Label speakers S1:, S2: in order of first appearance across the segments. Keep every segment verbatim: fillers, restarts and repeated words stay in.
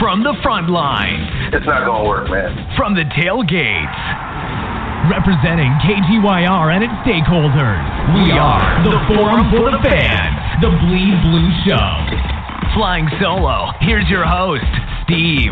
S1: From the front line.
S2: It's not going to work, man.
S1: From the tailgates. Representing K T Y R and its stakeholders. We are the Forum for the Fans, the Bleed Blue Show. Flying solo, here's your host, Steve.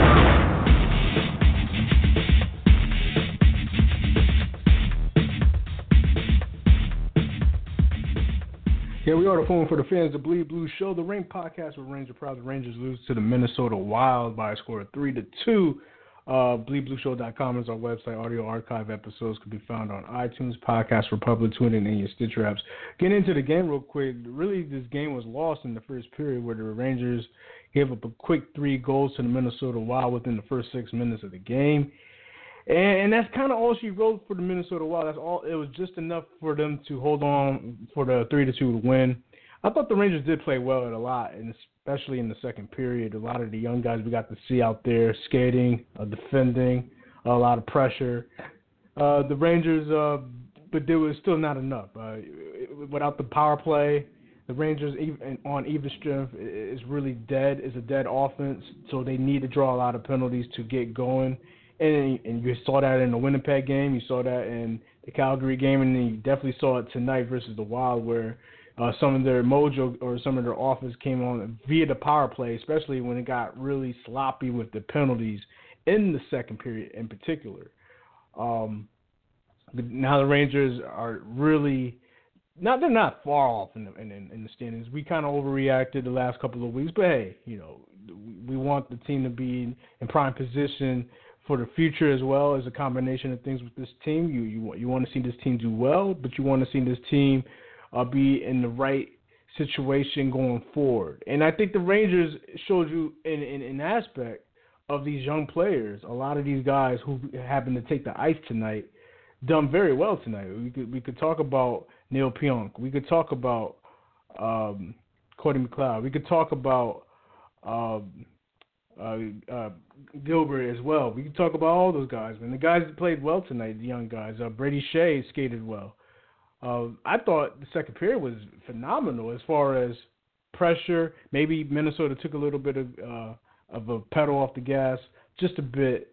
S3: Here we are, the Forum for the Fans, the Bleed Blue Show, the Ring podcast where Ranger proud the Rangers lose to the Minnesota Wild by a score of three to two. Uh, bleed blue show dot com is our website. Audio archive episodes can be found on iTunes, Podcast Republic, TuneIn, and your Stitcher apps. Getting into the game real quick, really this game was lost in the first period where the Rangers gave up a quick three goals to the Minnesota Wild within the first six minutes of the game. And, and that's kind of all she wrote for the Minnesota Wild. That's all. It was just enough for them to hold on for the three to two to win. I thought the Rangers did play well at a lot, and especially in the second period. A lot of the young guys we got to see out there skating, uh, defending, a lot of pressure. Uh, the Rangers, uh, but there was still not enough. Uh, without the power play, the Rangers even on even strength is really dead. It's a dead offense, so they need to draw a lot of penalties to get going. And, and you saw that in the Winnipeg game. You saw that in the Calgary game, and then you definitely saw it tonight versus the Wild, where Uh, some of their mojo or some of their offense came on via the power play, especially when it got really sloppy with the penalties in the second period in particular. Um, now the Rangers are really not they're not far off in the, in, in the standings. We kind of overreacted the last couple of weeks, but hey, you know, we want the team to be in prime position for the future as well as a combination of things with this team. You you you want to see this team do well, but you want to see this team Uh, be in the right situation going forward. And I think the Rangers showed you in, in an aspect of these young players, a lot of these guys who happened to take the ice tonight, done very well tonight. We could we could talk about Neil Pionk. We could talk about um, Cody McLeod. We could talk about um, uh, uh, Gilbert as well. We could talk about all those guys. And the guys that played well tonight, the young guys. Uh, Brady Shea skated well. Uh, I thought the second period was phenomenal as far as pressure. Maybe Minnesota took a little bit of uh, of a pedal off the gas, just a bit.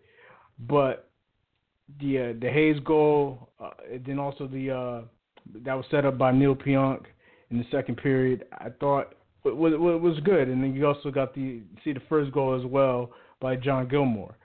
S3: But the uh, the Hayes goal, uh, and then also the uh, that was set up by Neil Pionk in the second period, I thought it was, it was good. And then you also got the see the first goal as well by John Gilmore.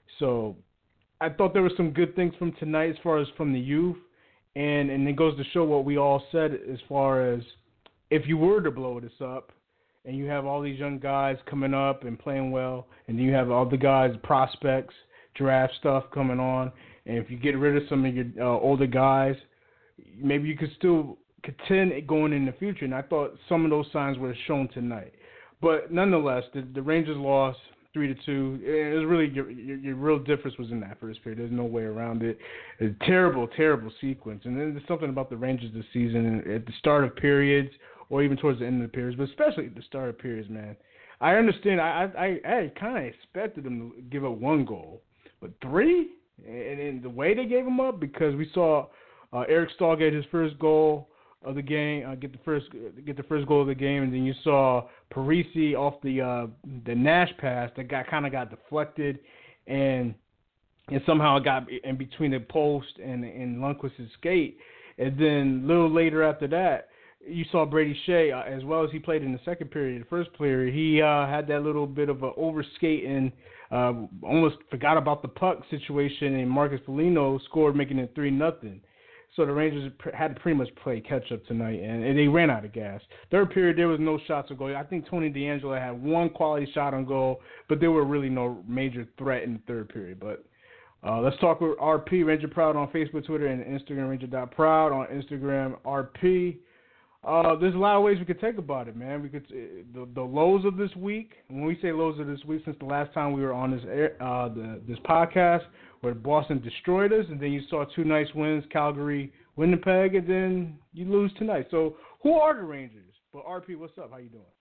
S3: So I thought there were some good things from tonight as far as from the youth. And and it goes to show what we all said as far as if you were to blow this up and you have all these young guys coming up and playing well, and then you have all the guys, prospects, draft stuff coming on, and if you get rid of some of your uh, older guys, maybe you could still contend going in the future. And I thought some of those signs were shown tonight. But nonetheless, the, the Rangers lost Three to two. It was really your, your, your real difference was in that first period. There's no way around it. It's a terrible, terrible sequence. And then there's something about the Rangers this season at the start of periods, or even towards the end of the periods, but especially at the start of periods, man. I understand. I I, I kind of expected them to give up one goal, but three, and, and the way they gave them up, because we saw uh, Eric Stahl get his first goal of the game, uh, get the first get the first goal of the game, and then you saw Parisi off the uh, the Nash pass that got kind of got deflected, and and somehow it got in between the post and and Lundqvist's skate, and then a little later after that, you saw Brady Shea, uh, as well as he played in the second period. The first period, he uh, had that little bit of a overskate and uh, almost forgot about the puck situation, and Marcus Foligno scored, making it three nothing. So the Rangers had to pretty much play catch-up tonight, and they ran out of gas. Third period, there was no shots on goal. I think Tony DeAngelo had one quality shot on goal, but there were really no major threat in the third period. But uh, let's talk with R P, Ranger Proud on Facebook, Twitter, and Instagram, Ranger dot Proud on Instagram, R P. Uh, there's a lot of ways we could think about it, man. We could the, the lows of this week. When we say lows of this week, since the last time we were on this air, uh, the, this podcast, where Boston destroyed us, and then you saw two nice wins, Calgary, Winnipeg, and then you lose tonight. So who are the Rangers? But R P, what's up? How you doing?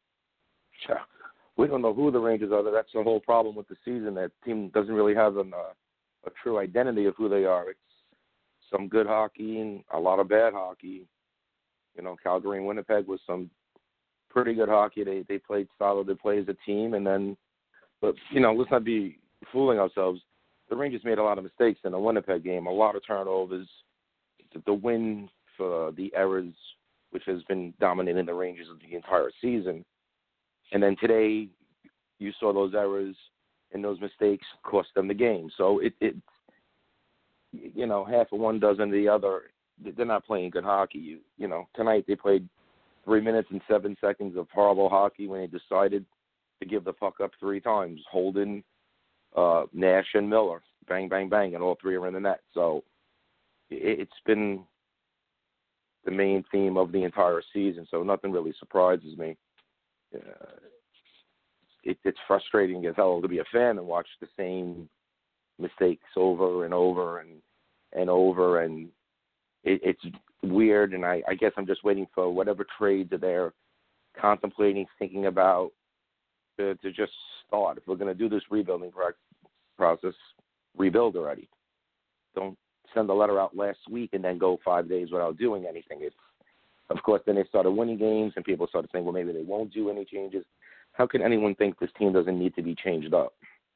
S4: Yeah, we don't know who the Rangers are. That's the whole problem with the season. That team doesn't really have an, uh, a true identity of who they are. It's some good hockey and a lot of bad hockey. You know, Calgary and Winnipeg was some pretty good hockey. They they played solid. They played as a team, and then But, you know, let's not be fooling ourselves. The Rangers made a lot of mistakes in the Winnipeg game, a lot of turnovers. The win for the errors, which has been dominating the Rangers the entire season. And then today, you saw those errors and those mistakes cost them the game. So it, it you know, half of one dozen of the other. They're not playing good hockey. You, you know, tonight they played three minutes and seven seconds of horrible hockey when they decided to give the puck up three times. Holden, uh, Nash, and Miller. Bang, bang, bang, and all three are in the net. So it, it's been the main theme of the entire season, so nothing really surprises me. Uh, it, it's frustrating as hell to be a fan and watch the same mistakes over and over and and over, and it, it's weird, and I, I guess I'm just waiting for whatever trades that they're contemplating, thinking about, to, to just start. If we're going to do this rebuilding process, rebuild already. Don't send a letter out last week and then go five days without doing anything. It's, of course, then they started winning games, and people started saying, well, maybe they won't do any changes. How can anyone think this team doesn't need to be changed up?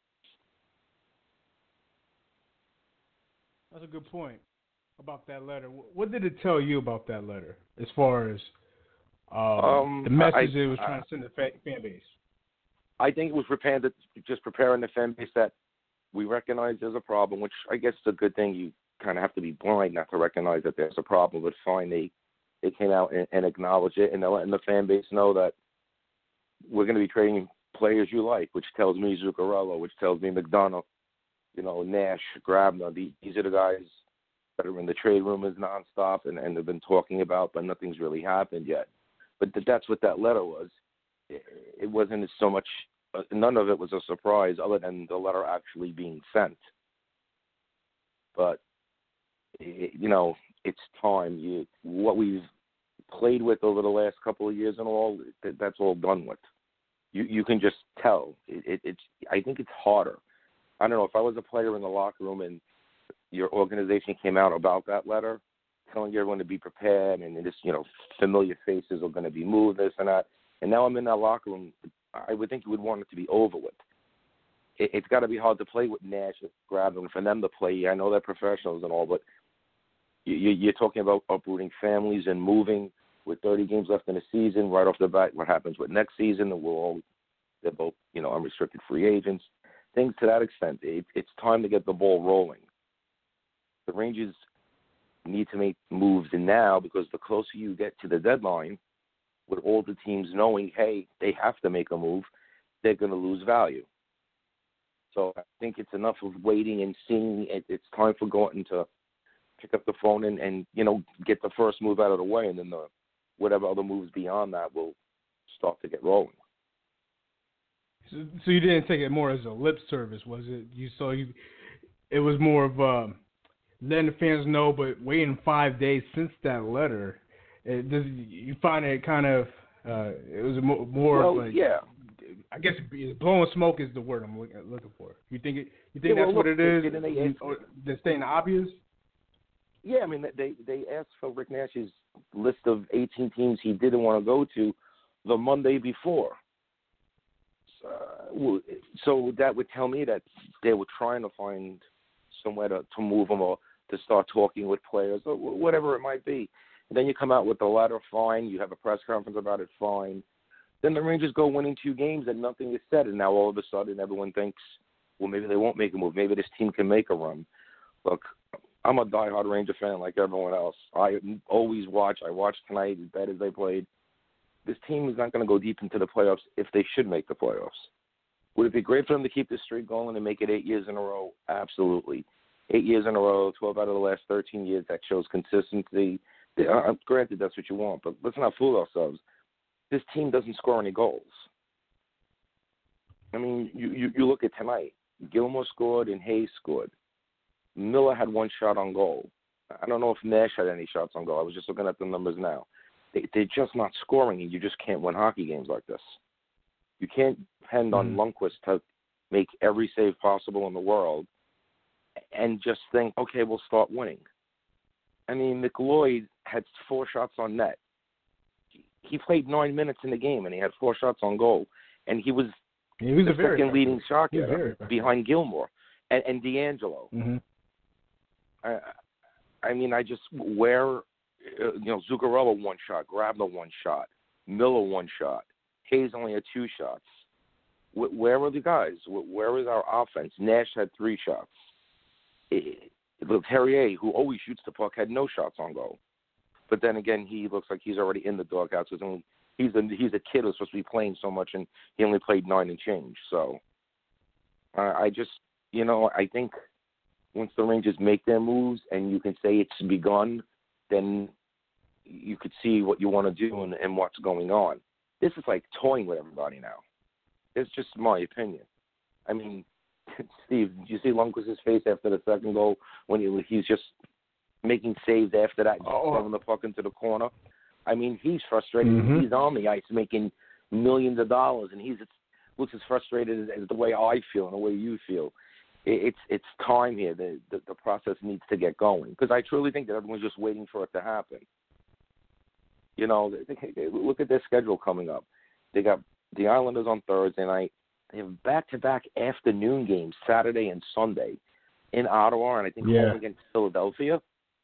S3: That's a good point about that letter. What did it tell you about that letter as far as um, um, the message I, it was trying I, to send to the fan base?
S4: I think it was preparing to, just preparing the fan base that we recognize there's a problem, which I guess is a good thing. You kind of have to be blind not to recognize that there's a problem, but fine, they, they came out and, and acknowledged it, and they're letting the fan base know that we're going to be trading players you like, which tells me Zuccarello, which tells me McDonough, you know, Nash, Grabner. These are the guys that are in the trade rumors nonstop and, and they've been talking about, but nothing's really happened yet. But that's what that letter was. It, it wasn't so much, uh, none of it was a surprise other than the letter actually being sent. But, it, you know, it's time. You, what we've played with over the last couple of years and all, that, that's all done with. You you can just tell. It, it, it's. I think it's harder. I don't know, if I was a player in the locker room and your organization came out about that letter, telling everyone to be prepared and just, you know, familiar faces are going to be moved, this and that, and now I'm in that locker room, I would think you would want it to be over with. It, it's got to be hard to play with Nash and Grabner for them to play. I know they're professionals and all, but you, you're talking about uprooting families and moving with thirty games left in the season. Right off the bat, what happens with next season? We'll all, they're both, you know, unrestricted free agents. Things to that extent. It, it's time to get the ball rolling. The Rangers need to make moves now because the closer you get to the deadline, with all the teams knowing, hey, they have to make a move, they're going to lose value. So I think it's enough of waiting and seeing. It, it's time for Gorton to pick up the phone and, and, you know, get the first move out of the way, and then the whatever other moves beyond that will start to get rolling.
S3: So, so you didn't take it more as a lip service, was it? You saw you, it was more of uh, letting the fans know, but waiting five days since that letter. It, does, you find it kind of uh, it was more, more
S4: well,
S3: like
S4: yeah.
S3: I guess blowing smoke is the word I'm look, looking for. You think it? You think yeah, that's well, what look, it is? They, they, or they're staying obvious.
S4: Yeah, I mean they they asked for Rick Nash's list of eighteen teams he didn't want to go to the Monday before. Uh, so that would tell me that they were trying to find somewhere to, to move them or to start talking with players or whatever it might be. And then you come out with the letter, fine. You have a press conference about it, fine. Then the Rangers go winning two games and nothing is said. And now all of a sudden everyone thinks, well, maybe they won't make a move. Maybe this team can make a run. Look, I'm a diehard Ranger fan like everyone else. I always watch. I watched tonight as bad as they played. This team is not going to go deep into the playoffs if they should make the playoffs. Would it be great for them to keep this streak going and make it eight years in a row? Absolutely. Eight years in a row, twelve out of the last thirteen years, that shows consistency. Uh, granted, that's what you want, but let's not fool ourselves. This team doesn't score any goals. I mean, you, you, you look at tonight. Gilmore scored and Hayes scored. Miller had one shot on goal. I don't know if Nash had any shots on goal. I was just looking at the numbers now. They're just not scoring, and you just can't win hockey games like this. You can't depend on mm-hmm. Lundqvist to make every save possible in the world and just think, okay, we'll start winning. I mean, McLeod had four shots on net. He played nine minutes in the game, and he had four shots on goal, and he was
S3: He was
S4: the
S3: a very
S4: second leading shot
S3: He's
S4: getter
S3: very
S4: behind Gilmore and, and D'Angelo.
S3: Mm-hmm.
S4: I, I mean, I just where uh, you know Zuccarello one shot, Grabner one shot, Miller one shot, Hayes only had two shots. Where, where were the guys? Where, where was our offense? Nash had three shots. It, it, Terrier, who always shoots the puck, had no shots on goal. But then again, he looks like he's already in the doghouse because he's a he's a kid who's supposed to be playing so much, and he only played nine and change. So uh, I just, you know, I think once the Rangers make their moves and you can say it's begun, then you could see what you want to do and, and what's going on. This is like toying with everybody now. It's just my opinion. I mean, Steve, did you see Lundqvist's face after the second goal when he he's just making saves after that, just
S3: oh.
S4: throwing the puck into the corner? I mean, he's frustrated.
S3: Mm-hmm.
S4: He's on the ice making millions of dollars, and he's looks as frustrated as, as the way I feel and the way you feel. It, it's it's time here. The, the the process needs to get going because I truly think that everyone's just waiting for it to happen. You know, they, they, look at their schedule coming up. They got the Islanders on Thursday night. They have back-to-back afternoon games, Saturday and Sunday, in Ottawa, and I think
S3: yeah.
S4: home against Philadelphia.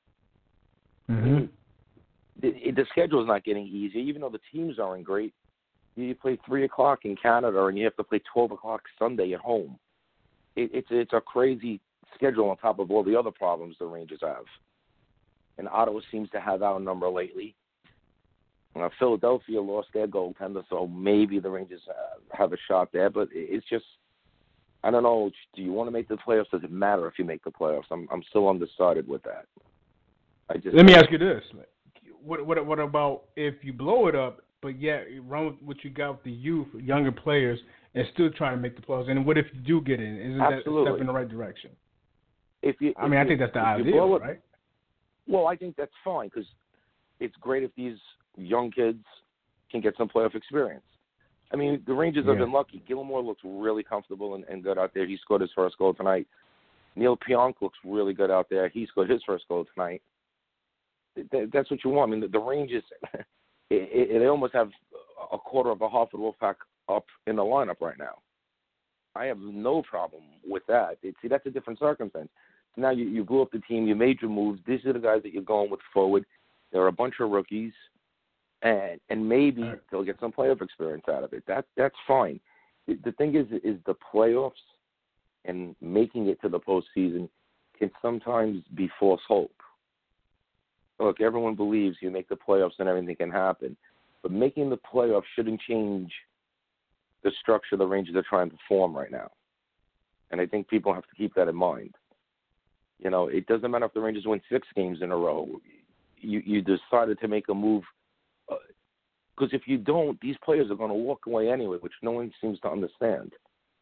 S3: Mm-hmm.
S4: The, the schedule is not getting easier, even though the teams aren't great. You play three o'clock in Canada, and you have to play twelve o'clock Sunday at home. It, it's it's a crazy schedule on top of all the other problems the Rangers have. And Ottawa seems to have our number lately. Uh, Philadelphia lost their goaltender, so maybe the Rangers uh, have a shot there. But it's just, I don't know. Do you want to make the playoffs? Does it matter if you make the playoffs? I'm I'm still undecided with that. I just
S3: let me ask you this: what what what about if you blow it up, but yet you run with what you got with the youth, younger players, and still try to make the playoffs? And what if you do get in? Isn't
S4: Absolutely.
S3: that a step in the right direction?
S4: If you,
S3: I mean,
S4: if
S3: I think that's the
S4: you
S3: ideal,
S4: it,
S3: right?
S4: Well, I think that's fine because it's great if these young kids can get some playoff experience. I mean, the Rangers have
S3: yeah.
S4: been lucky. Gilmore looks really comfortable and, and good out there. He scored his first goal tonight. Neil Pionk looks really good out there. He scored his first goal tonight. That's what you want. I mean, the, the Rangers, it, it, they almost have a quarter of a Hartford Wolfpack up in the lineup right now. I have no problem with that. It, see, that's a different circumstance. Now you, you blew up the team. You made your moves. These are the guys that you're going with forward. There are a bunch of rookies, and and maybe right. they'll get some playoff experience out of it. That that's fine. The, the thing is, is the playoffs and making it to the postseason can sometimes be false hope. Look, everyone believes you make the playoffs and everything can happen, but making the playoffs shouldn't change the structure the Rangers are trying to form right now. And I think people have to keep that in mind. You know, it doesn't matter if the Rangers win six games in a row. You you decided to make a move because uh, if you don't, these players are going to walk away anyway, which no one seems to understand.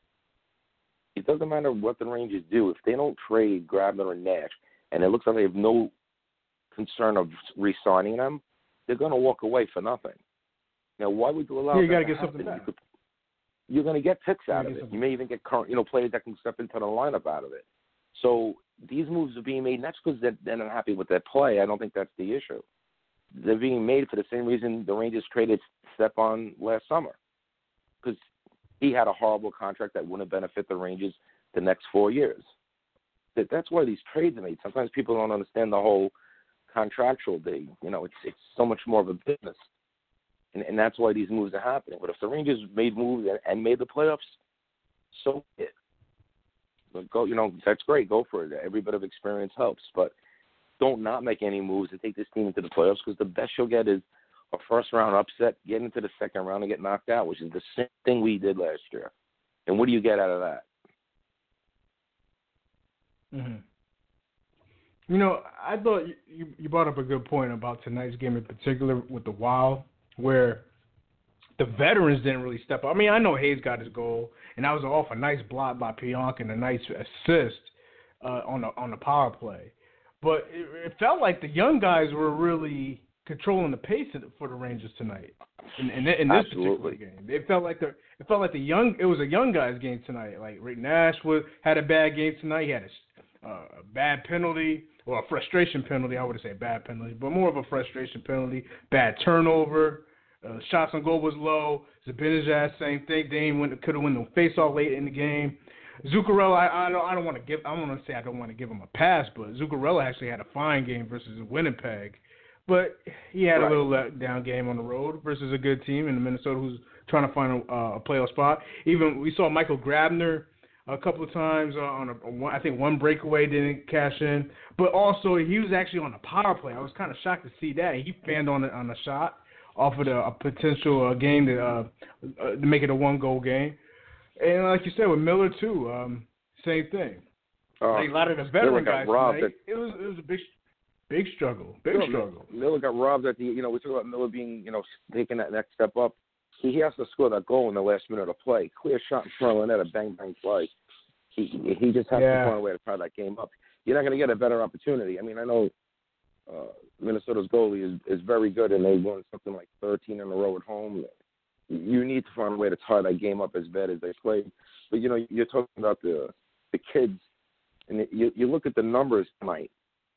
S4: It doesn't matter what the Rangers do. If they don't trade Grabner and Nash, and it looks like they have no concern of re-signing them, they're going to walk away for nothing. Now, why would you allow
S3: yeah, you
S4: that
S3: got
S4: to
S3: to get
S4: happen?
S3: something back.
S4: You could, you're going to get picks
S3: you
S4: out of it. You may even get current, you know, players that can step into the lineup out of it. So these moves are being made not because they're, they're not happy with their play. I don't think that's the issue. They're being made for the same reason the Rangers traded Stepan last summer, because he had a horrible contract that wouldn't benefit the Rangers the next four years. That that's why these trades are made. Sometimes people don't understand the whole contractual thing. You know, it's it's so much more of a business, and and that's why these moves are happening. But if the Rangers made moves and, and made the playoffs, so it. Go, you know, that's great. Go for it. Every bit of experience helps, but don't not make any moves to take this team into the playoffs, because the best you'll get is a first round upset, get into the second round, and get knocked out, which is the same thing we did last year. And what do you get out of that?
S3: Mm-hmm. You know, I thought you, you brought up a good point about tonight's game in particular with the Wild, where the veterans didn't really step up. I mean, I know Hayes got his goal, and that was off a nice block by Pionk and a nice assist uh, on the on the power play. But it, it felt like the young guys were really controlling the pace for the Rangers tonight in, in, in this
S4: Absolutely.
S3: particular game. It felt like the it felt like the young it was a young guys game tonight. Like Rick Nash was had a bad game tonight. He had a, uh, a bad penalty, or a frustration penalty. I would say bad penalty, but more of a frustration penalty. Bad turnover. Uh, shots on goal was low. Zibanejad, same thing. They could have won the face-off late in the game. Zuccarello, I, I don't, I don't want to give. I don't want to say I don't want to give him a pass, but Zuccarello actually had a fine game versus Winnipeg, but he had right. a little letdown game on the road versus a good team in Minnesota who's trying to find a, uh, a playoff spot. Even we saw Michael Grabner a couple of times uh, on a, I think one breakaway didn't cash in, but also he was actually on a power play. I was kind of shocked to see that he fanned on a, on a shot, offered a, a potential uh, game to uh, uh, to make it a one goal game. And like you said, with Miller, too, um, same thing. Uh, like a lot of the veteran guys tonight, at, it was it was a big big struggle, big Miller, struggle.
S4: Miller got robbed at the, you know, we talk about Miller being, you know, taking that next step up. He, he has to score that goal in the last minute of play. Clear shot in front of the net, a bang, bang play. He, he just has
S3: yeah.
S4: to find a way to tie that game up. You're not going to get a better opportunity. I mean, I know uh, Minnesota's goalie is, is very good, and they won something like thirteen in a row at home. You need to find a way to tie that game up as bad as they played. But, you know, you're talking about the the kids, and you, you look at the numbers tonight.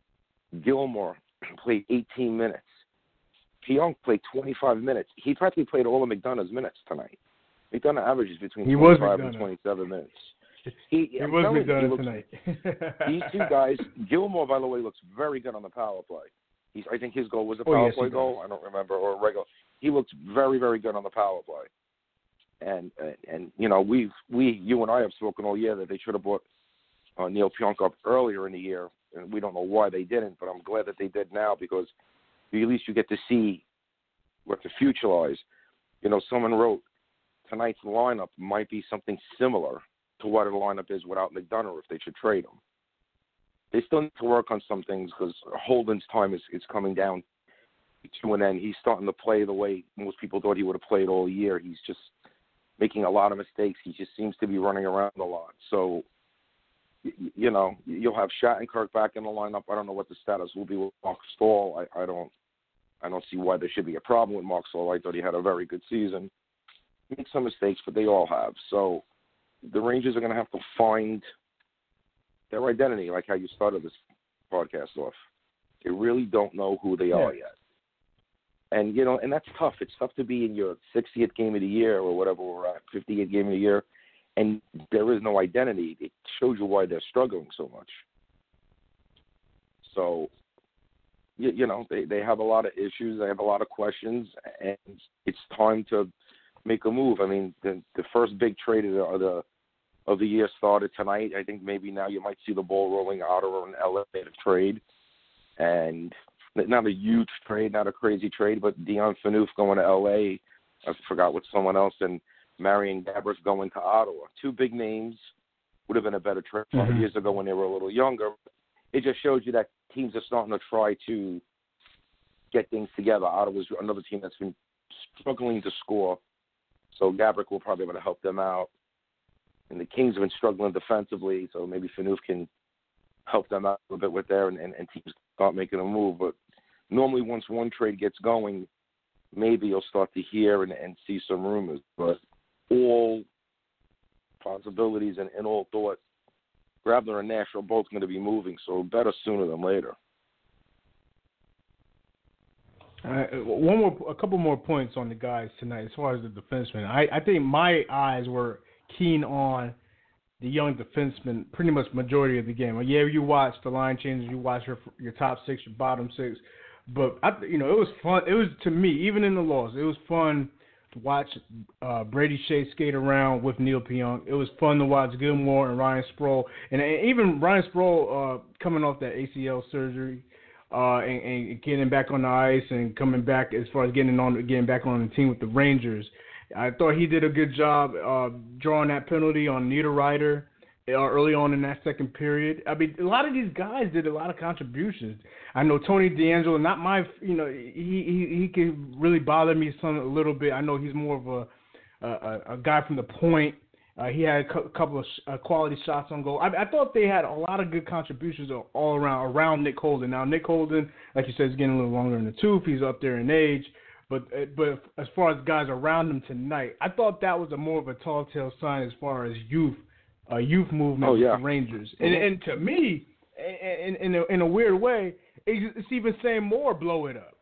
S4: Gilmore played eighteen minutes. Pionk played twenty-five minutes. He practically played all of McDonough's minutes tonight. McDonough averages between he twenty-five and twenty-seven minutes.
S3: He, he was McDonough looks, tonight.
S4: These two guys, Gilmore, by the way, looks very good on the power play. He's, I think his goal was a power oh, yes, play goal. I don't remember, or a regular. He looks very, very good on the power play. And, and, and you know, we've, we, you and I have spoken all year that they should have brought uh, Neil Pionk up earlier in the year. And we don't know why they didn't, but I'm glad that they did now because at least you get to see what the future lies. You know, someone wrote tonight's lineup might be something similar to what the lineup is without McDonough if they should trade him. They still need to work on some things because Holden's time is, is coming down to an end. He's starting to play the way most people thought he would have played all year. He's just making a lot of mistakes. He just seems to be running around a lot. So, you know, you'll have Shattenkirk back in the lineup. I don't know what the status will be with Mark Stahl. I, I don't I don't see why there should be a problem with Mark Stahl. I thought he had a very good season. He made some mistakes, but they all have. So the Rangers are going to have to find their identity, like how you started this podcast off. They really don't know who they yeah. are yet. And, you know, and that's tough. It's tough to be in your sixtieth game of the year or whatever we're at, fifty-eighth game of the year, and there is no identity. It shows you why they're struggling so much. So, you, you know, they, they have a lot of issues. They have a lot of questions, and it's time to make a move. I mean, the, the first big trade of the, of the of the year started tonight. I think maybe now you might see the ball rolling out or an elevated trade. And not a huge trade, not a crazy trade, but Dion Phaneuf going to L A. I forgot what someone else, and Marian Gaborik going to Ottawa. Two big names. Would have been a better trade five mm-hmm. years ago when they were a little younger. It just shows you that teams are starting to try to get things together. Ottawa's another team that's been struggling to score, so Gaborik will probably be able to help them out. And the Kings have been struggling defensively, so maybe Phaneuf can help them out a little bit with there, and, and, and teams start making a move. But normally once one trade gets going, maybe you'll start to hear and, and see some rumors. But all possibilities and, and all thought, Grabner and Nash are both going to be moving, so better sooner than later.
S3: Uh, one more, a couple more points on the guys tonight as far as the defensemen. I, I think my eyes were keen on the young defensemen pretty much majority of the game. Like, yeah, you watch the line changes, you watch your your top six, your bottom six, but I, you know, it was fun. It was, to me, even in the loss, it was fun to watch uh, Brady Shea skate around with Neil Pionk. It was fun to watch Gilmore and Ryan Sproul, and, and even Ryan Sproul uh, coming off that A C L surgery uh, and, and getting back on the ice and coming back as far as getting on, getting back on the team with the Rangers. I thought he did a good job uh, drawing that penalty on Niederreiter uh, early on in that second period. I mean, a lot of these guys did a lot of contributions. I know Tony DeAngelo, not my, you know, he he, he can really bother me some a little bit. I know he's more of a a, a guy from the point. Uh, he had a cu- couple of sh- uh, quality shots on goal. I, I thought they had a lot of good contributions all around around Nick Holden. Now, Nick Holden, like you said, is getting a little longer in the tooth. He's up there in age. But but as far as guys around him tonight, I thought that was a more of a telltale sign as far as youth, uh, youth movement
S4: oh, yeah.
S3: with the Rangers. And, and to me, in in a, in a weird way, it's even saying more blow it up.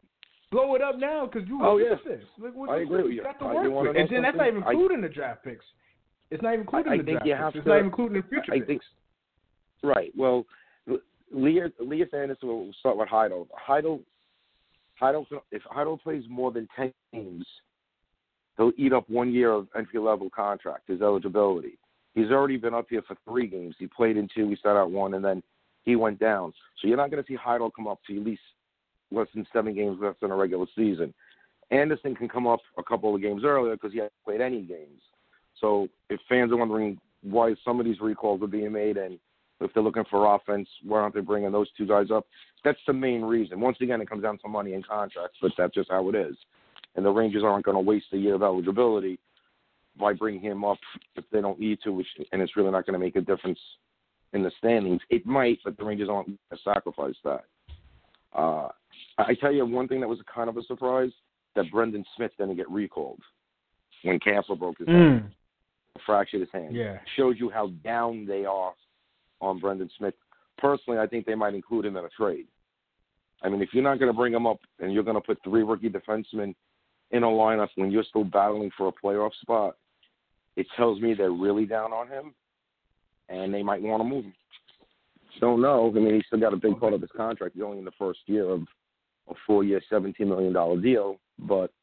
S3: blow it up now because you
S4: oh,
S3: look
S4: yeah.
S3: at this. Look what
S4: I
S3: you
S4: agree with you.
S3: got to
S4: Uh,
S3: work
S4: you wanna
S3: with.
S4: know
S3: And then that's not even
S4: something?
S3: including
S4: I,
S3: the draft picks. It's not even including
S4: I, I
S3: the
S4: think
S3: draft
S4: you
S3: picks.
S4: have
S3: It's
S4: to,
S3: not even including the future
S4: I
S3: picks.
S4: think, right. Well, Leah, Leah Anderson will start with Heidel. Heidel, Heidel, if Heidel plays more than ten games, he'll eat up one year of entry-level contract, his eligibility. He's already been up here for three games. He played in two, he sat out one, and then he went down. So you're not going to see Heidel come up to at least less than seven games left in a regular season. Anderson can come up a couple of games earlier because he hasn't played any games. So if fans are wondering why some of these recalls are being made and if they're looking for offense, why aren't they bringing those two guys up? That's the main reason. Once again, it comes down to money and contracts, but that's just how it is. And the Rangers aren't going to waste a year of eligibility by bringing him up if they don't need to, which, and it's really not going to make a difference in the standings. It might, but the Rangers aren't going to sacrifice that. Uh, I tell you one thing that was kind of a surprise, that Brendan Smith didn't get recalled when Camper broke his
S3: mm.
S4: hand, fractured his hand.
S3: Yeah.
S4: Shows you how down they are on Brendan Smith. Personally, I think they might include him in a trade. I mean, if you're not going to bring him up and you're going to put three rookie defensemen in a lineup when you're still battling for a playoff spot, it tells me they're really down on him, and they might want to move him. Don't know. I mean, he's still got a big part of his contract. He's only in the first year of a four-year, seventeen million dollars deal, but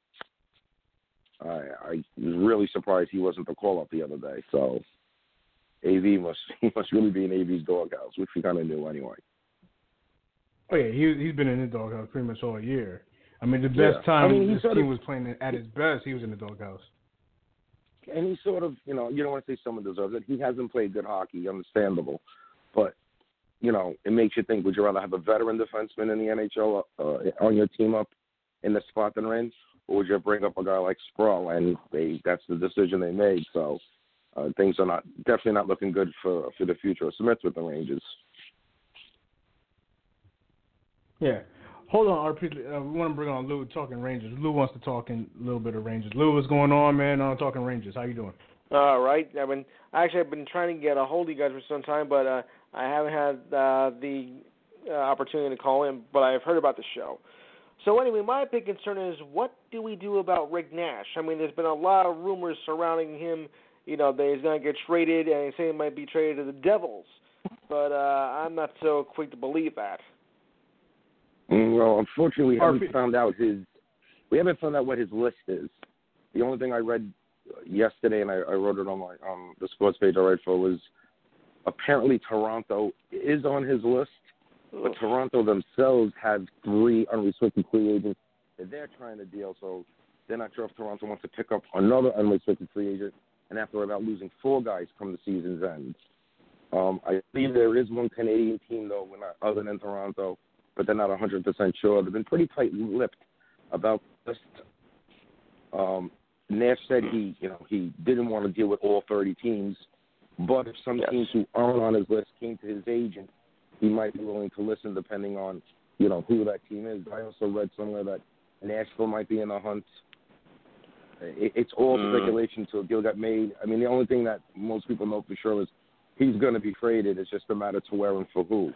S4: I, I was really surprised he wasn't the call-up the other day. So A V must he must really be in A V's doghouse, which we kind of knew anyway.
S3: Oh, yeah, he, he's been in the doghouse pretty much all year. I mean, the best
S4: Yeah.
S3: time
S4: I mean,
S3: this
S4: sort
S3: team
S4: of,
S3: was playing at his best, he was in the doghouse.
S4: And he sort of, you know, you don't want to say someone deserves it. He hasn't played good hockey, understandable. But, you know, it makes you think, would you rather have a veteran defenseman in the N H L uh, on your team up in the spot they're in, or would you bring up a guy like Sproul? And they that's the decision they made. So uh, things are not definitely not looking good for, for the future of Smith with the Rangers.
S3: Yeah. Hold on, R P. Uh, we want to bring on Lou talking Rangers. Lou wants to talk in a little bit of Rangers. Lou, what's going on, man? I'm talking Rangers. How you doing?
S2: All right. I've been actually I've been trying to get a hold of you guys for some time, but uh, I haven't had uh, the uh, opportunity to call in. But I've heard about the show. So anyway, my big concern is what do we do about Rick Nash? I mean, there's been a lot of rumors surrounding him. You know, that he's going to get traded, and they say he might be traded to the Devils. But uh, I'm not so quick to believe that.
S4: Well, unfortunately, we haven't
S3: R P
S4: found out his. We haven't found out what his list is. The only thing I read yesterday, and I, I wrote it on my on the sports page I write for, was apparently Toronto is on his list, but Toronto themselves have three unrestricted free agents that they're trying to deal. So they're not sure if Toronto wants to pick up another unrestricted free agent and have to worry about losing four guys come the season's end. Um, I believe there is one Canadian team though, we're not, other than Toronto, but they're not one hundred percent sure. They've been pretty tight-lipped about this. Um, Nash said he, you know, he didn't want to deal with all thirty teams, but if some
S2: yes.
S4: teams who aren't on his list came to his agent, he might be willing to listen depending on, you know, who that team is. I also read somewhere that Nashville might be in the hunt. It, it's all mm. speculation until a deal got made. I mean, the only thing that most people know for sure is he's going to be traded. It's just a matter to where and for who.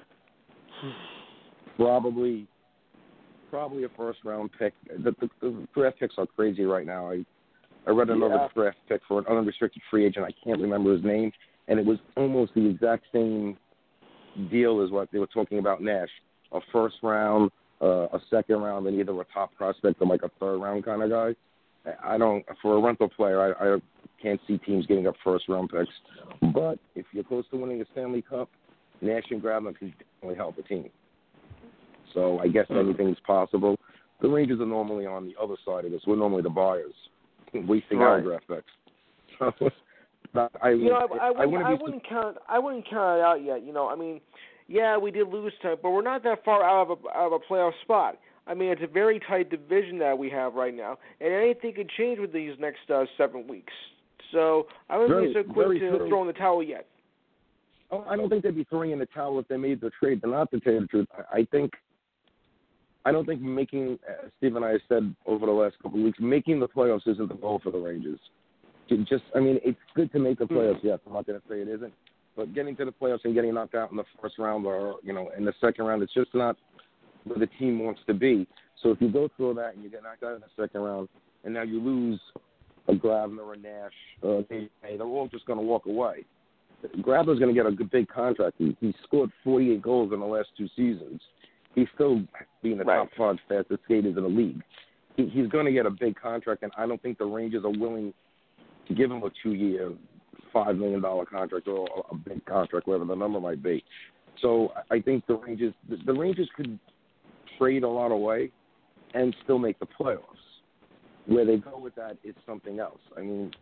S4: Probably, probably a first-round pick. The, the, the draft picks are crazy right now. I, I read another
S2: yeah.
S4: draft pick for an unrestricted free agent. I can't remember his name, and it was almost the exact same deal as what they were talking about Nash. A first round, uh, a second round, and either a top prospect or like a third-round kind of guy. I don't, for a rental player, I, I can't see teams getting up first-round picks. But if you're close to winning a Stanley Cup, Nash and Grabner can definitely help a team. So I guess anything's possible. The Rangers are normally on the other side of this. We're normally the buyers, wasting
S2: right.
S4: our draft picks. So, I,
S2: you know, I, I, wouldn't, I,
S4: wouldn't,
S2: I wouldn't count. I wouldn't count it out yet. You know, I mean, yeah, we did lose time, but we're not that far out of a, out of a playoff spot. I mean, it's a very tight division that we have right now, and anything could change with these next uh, seven weeks. So I wouldn't be so quick to
S4: true.
S2: throw in the towel yet.
S4: Oh, I don't think they'd be throwing in the towel if they made the trade. But not to tell you the truth, I, I think. I don't think making, uh, Steve and I have said over the last couple of weeks, making the playoffs isn't the goal for the Rangers. Just, I mean, it's good to make the playoffs, yes. I'm not going to say it isn't. But getting to the playoffs and getting knocked out in the first round or, you know, in the second round, it's just not where the team wants to be. So if you go through that and you get knocked out in the second round, and now you lose a Grabner or Nash, uh, they, they're all just going to walk away. Grabner's going to get a good, big contract. He, he scored forty-eight goals in the last two seasons. He's still being the
S2: right.
S4: top five fastest skaters in the league. He, he's going to get a big contract, and I don't think the Rangers are willing to give him a two-year, five million dollars contract or a big contract, whatever the number might be. So I think the Rangers, the, the Rangers could trade a lot away and still make the playoffs. Where they go with that is something else. I mean,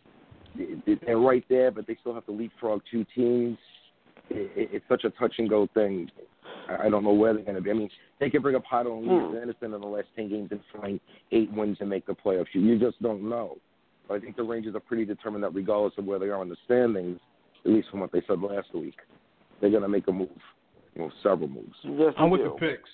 S4: they're right there, but they still have to leapfrog two teams. It's such a touch-and-go thing. I don't know where they're going to be. I mean, they can bring up Heidel and Lee Anderson in the last ten games and find eight wins and make the playoffs. You just don't know. But I think the Rangers are pretty determined that regardless of where they are in the standings, at least from what they said last week, they're going to make a move, you know, several moves.
S2: Yes,
S3: I'm with
S2: do.
S3: the picks.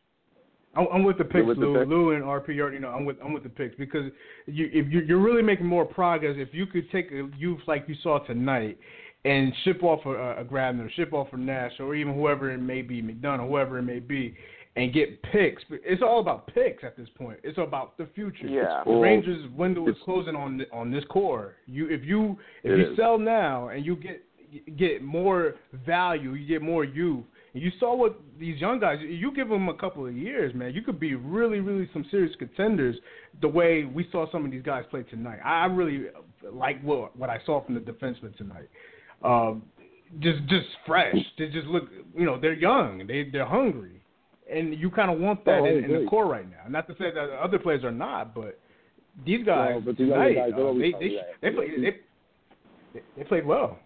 S3: I'm, I'm with the picks,
S4: with the
S3: Lou.
S4: picks?
S3: Lou and R P. You know, I'm with I'm with the picks because you, if you, you're really making more progress if you could take a youth like you saw tonight and ship off a, a Grabner, ship off a Nash, or even whoever it may be, McDonough, whoever it may be, and get picks. It's all about picks at this point. It's about the future.
S2: Yeah.
S3: The
S4: Well,
S3: Rangers' window is
S4: it's-
S3: closing on on this core. You if you if
S4: It
S3: you
S4: is.
S3: sell now and you get get more value, you get more youth. And you saw what these young guys, you give them a couple of years, man, you could be really, really some serious contenders the way we saw some of these guys play tonight. I really like what what I saw from the defensemen tonight. Um, just just fresh. They just look, you know, they're young. They, they're hungry. And you kind of want that
S4: Oh, I
S3: in, in the
S4: agree.
S3: core right now. Not to say that other players are not, but these guys
S4: No, but the
S3: tonight,
S4: younger guys,
S3: uh,
S4: always
S3: they,
S4: tell
S3: they,
S4: you
S3: they,
S4: that.
S3: play, they, they played well.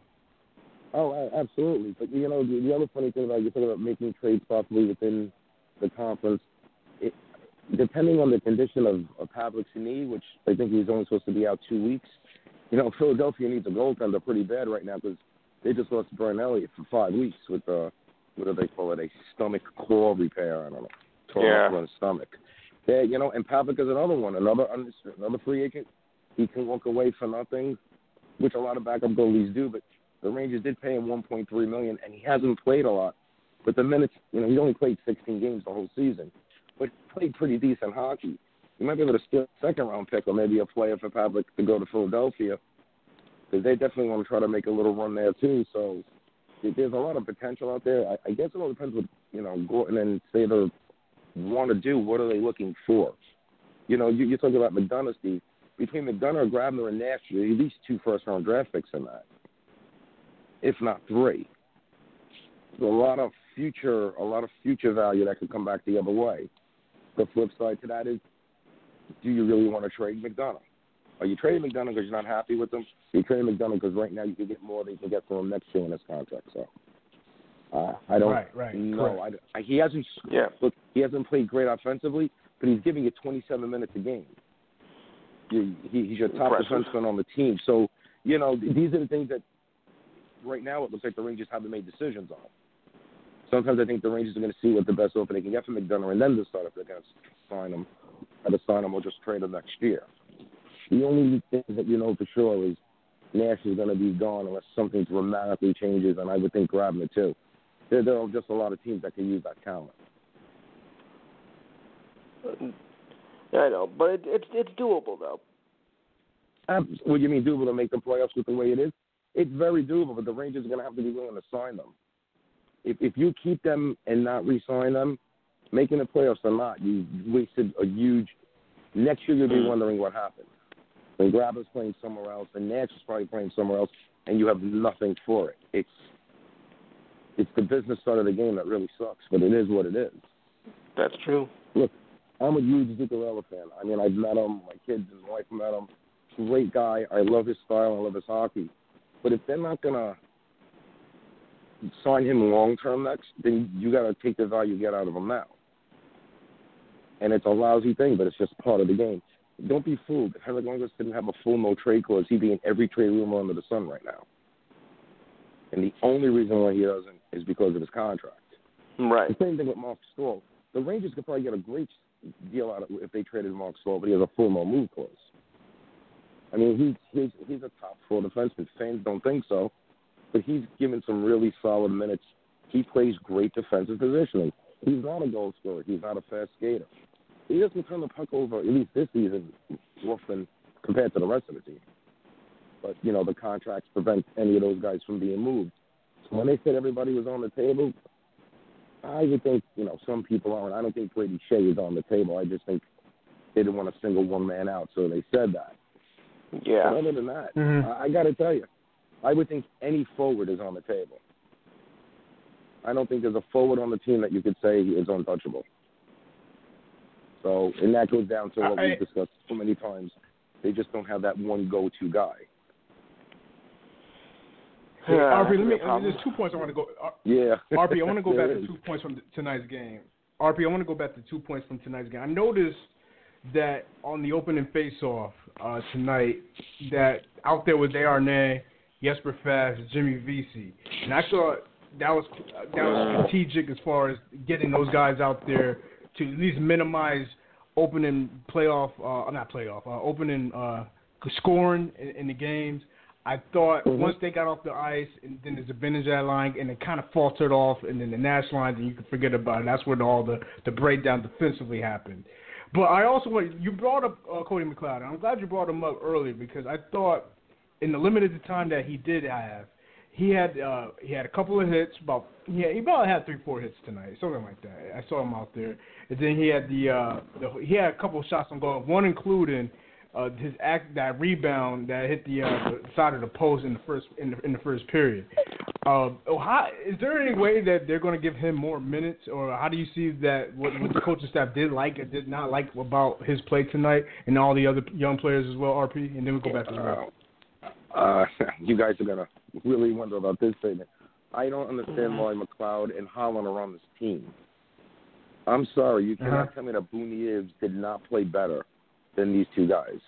S4: Oh, a- absolutely. But, you know, the, the other funny thing about you talking about making trades possibly within the conference, it, depending on the condition of, of Pavlik's knee, which I think he's only supposed to be out two weeks, you know, Philadelphia needs a goaltender pretty bad right now because they just lost Brian Elliott for five weeks with, uh, what do they call it, a stomach claw repair, I don't know, torn
S2: Yeah.
S4: on his stomach. Yeah, you know, and Pavlik is another one, another another free agent. He can walk away for nothing, which a lot of backup goalies do, but the Rangers did pay him one point three million dollars, and he hasn't played a lot. But the minutes, you know, he only played sixteen games the whole season, but played pretty decent hockey. You might be able to steal a second-round pick or maybe a player for Pavlik to go to Philadelphia because they definitely want to try to make a little run there too. So there's a lot of potential out there. I, I guess it all depends what, you know, Gorton and Sather want to do. What are they looking for? You know, you, you're talking about McDonough, Steve. Between McDonough, Grabner, and Nash, there's at least two first-round draft picks in that, if not three. There's a lot of future, a lot of future value that could come back the other way. The flip side to that is, do you really want to trade McDonough? Are you trading McDonough because you're not happy with him? You're trading McDonough because right now you can get more than you can get from him next year in his contract. So uh, I don't
S3: Right, right,
S4: know. I, I, he hasn't.
S2: Yeah.
S4: Look, he hasn't played great offensively, but he's giving you twenty-seven minutes a game. He, he, he's your top
S2: Impressive.
S4: defenseman on the team. So you know these are the things that right now it looks like the Rangers haven't made decisions on. Sometimes I think the Rangers are going to see what the best offer they can get from McDonough and then decide if they're going to sign him, how to sign him or just trade him next year. The only thing that you know for sure is Nash is going to be gone unless something dramatically changes, and I would think Grabner too. There, there are just a lot of teams that can use that talent.
S2: Yeah, I know, but it, it's it's doable though.
S4: Um, what do you mean doable to make the playoffs with the way it is? It's very doable, but the Rangers are going to have to be willing to sign them. If if you keep them and not re-sign them, making the playoffs or not, you wasted a huge. Next year you'll be wondering what happened. When Grabner's playing somewhere else, and Nash is probably playing somewhere else, and you have nothing for it. It's it's the business side of the game that really sucks, but it is what it is.
S2: That's true.
S4: Look, I'm a huge Zuccarello fan. I mean, I've met him. My kids and wife met him. Great guy. I love his style. I love his hockey. But if they're not going to sign him long-term next, then you got to take the value you get out of him now. And it's a lousy thing, but it's just part of the game. Don't be fooled. If Henrik Lundqvist didn't have a full no-trade clause, he'd be in every trade rumor under the sun right now. And the only reason why he doesn't is because of his contract.
S2: Right.
S4: The same thing with Mark Stahl. The Rangers could probably get a great deal out of it if they traded Mark Stahl, but he has a full no-move clause. I mean, he's, he's, he's a top four defenseman. Fans don't think so, but he's given some really solid minutes. He plays great defensive positioning. He's not a goal scorer. He's not a fast skater. he doesn't turn the puck over, at least this season, often compared to the rest of the team. But, you know, the contracts prevent any of those guys from being moved. So when they said everybody was on the table, I would think, you know, some people aren't. I don't think Brady Shea is on the table. I just think they didn't want to single one man out, so they said that.
S2: Yeah.
S4: But other than that,
S3: mm-hmm.
S4: I, I got to tell you, I would think any forward is on the table. I don't think there's a forward on the team that you could say is untouchable. So, and that goes down to what I, we've discussed so many times. They just don't have that one go-to guy.
S3: Hey, R P, let me, I mean, there's two points I want to go. R-
S4: yeah.
S3: R P, I want to go back to two points from tonight's game. R P, I want to go back to two points from tonight's game. I noticed that on the opening face-off uh, tonight, that out there was Darnay, Jesper Fast, Jimmy Vesey, and I thought that was that was strategic as far as getting those guys out there to at least minimize opening playoff, uh, not playoff, uh, opening uh, scoring in, in the games. I thought mm-hmm. once they got off the ice, and then there's a Benajad line, and it kind of faltered off, and then the Nash lines, and you can forget about it. That's where all the, the breakdown defensively happened. But I also want you brought up uh, Cody McLeod, and I'm glad you brought him up earlier because I thought in the limited time that he did have, he had uh, he had a couple of hits. About yeah, he about had three, four hits tonight, something like that. I saw him out there, and then he had the, uh, the he had a couple of shots on goal, one including. Uh, his act that rebound that hit the, uh, the side of the post in the first in the, in the first period. Uh, how, is there any way that they're going to give him more minutes, or how do you see that what, what the coaching staff did like or did not like about his play tonight, and all the other young players as well, R P? And then we we'll go back to the round.
S4: Uh, uh, you guys are gonna really wonder about this statement. I don't understand why McLeod and Holland are on this team. I'm sorry, you cannot uh-huh. tell me that Buniev did not play better than these two guys.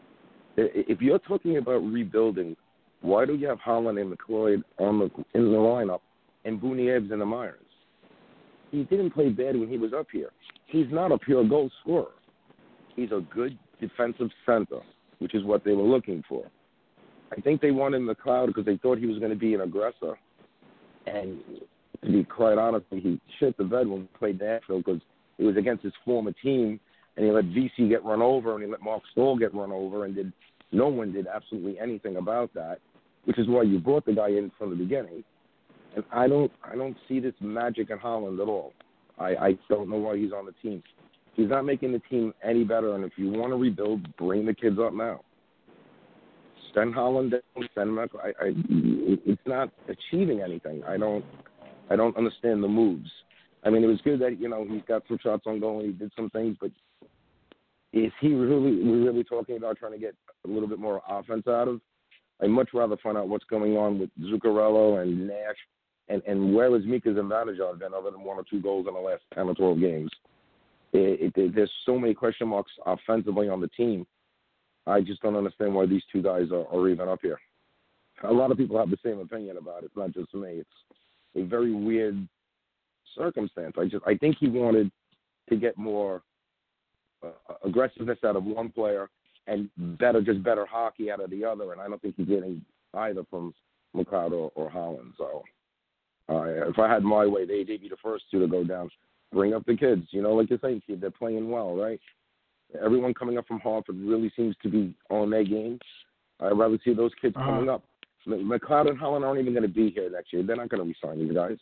S4: If you're talking about rebuilding, why do you have Holland and McLeod on the in the lineup and Buniev's in the minors? He didn't play bad when he was up here. He's not a pure goal scorer. He's a good defensive center, which is what they were looking for. I think they wanted McLeod because they thought he was going to be an aggressor. And to be quite honest, he shit the bed when he played Nashville because it was against his former team. And he let V C get run over, and he let Mark Stoll get run over, and did no one did absolutely anything about that, which is why you brought the guy in from the beginning. And I don't, I don't see this magic in Holland at all. I, I don't know why he's on the team. He's not making the team any better. And if you want to rebuild, bring the kids up now. Send Holland down, send him up. I, I, it's not achieving anything. I don't, I don't understand the moves. I mean, it was good that, you know, he's got some shots on goal and he did some things, but is he really, we're really talking about trying to get a little bit more offense out of? I'd much rather find out what's going on with Zuccarello and Nash, and, and where has Mika Zibanejad been other than one or two goals in the last ten or twelve games? It, it, there's so many question marks offensively on the team. I just don't understand why these two guys are, are even up here. A lot of people have the same opinion about it. It's not just me. It's a very weird circumstance. I just I think he wanted to get more uh, aggressiveness out of one player and better, just better hockey out of the other, and I don't think he's getting either from McLeod or, or Holland. So uh, if I had my way, they'd be the first two to go down. Bring up the kids, you know, like you're saying, kid, they're playing well, right? Everyone coming up from Hartford really seems to be on their game. I'd rather see those kids uh-huh. coming up. McLeod and Holland aren't even going to be here next year. They're not going to re-sign these guys.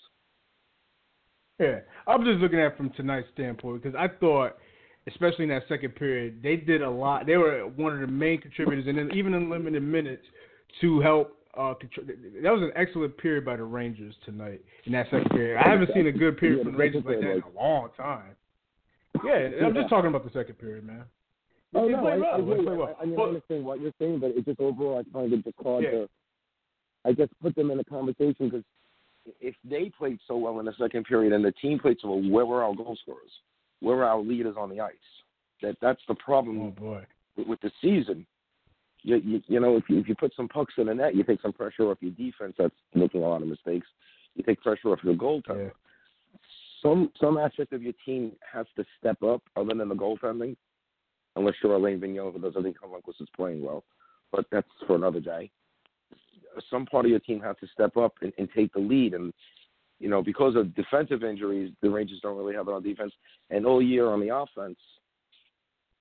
S3: Yeah, I'm just looking at it from tonight's standpoint because I thought, especially in that second period, they did a lot. They were one of the main contributors, and then even in limited minutes to help. Uh, contr- that was an excellent period by the Rangers tonight in that second period. I haven't seen a good period from the Rangers like that in a long time. Yeah, I'm just talking about the second period, man.
S4: Oh,
S3: they
S4: no,
S3: play
S4: I,
S3: well.
S4: I,
S3: They play
S4: I,
S3: well.
S4: I mean,
S3: but,
S4: I understand what you're saying, but it's just overall, I find it just hard
S3: yeah.
S4: to, I guess, put them in a conversation because if they played so well in the second period and the team played so well, where were our goal scorers? Where were our leaders on the ice? That That's the problem
S3: oh, boy.
S4: With, with the season. You, you, you know, if you, if you put some pucks in the net, you take some pressure off your defense that's making a lot of mistakes. You take pressure off your goaltender. Yeah. Some some aspect of your team has to step up other than the goaltending, unless you're Alain Vigneault, who doesn't think Columbus is playing well. But that's for another day. Some part of your team has to step up and, and take the lead. And, you know, because of defensive injuries, the Rangers don't really have it on defense. And all year on the offense,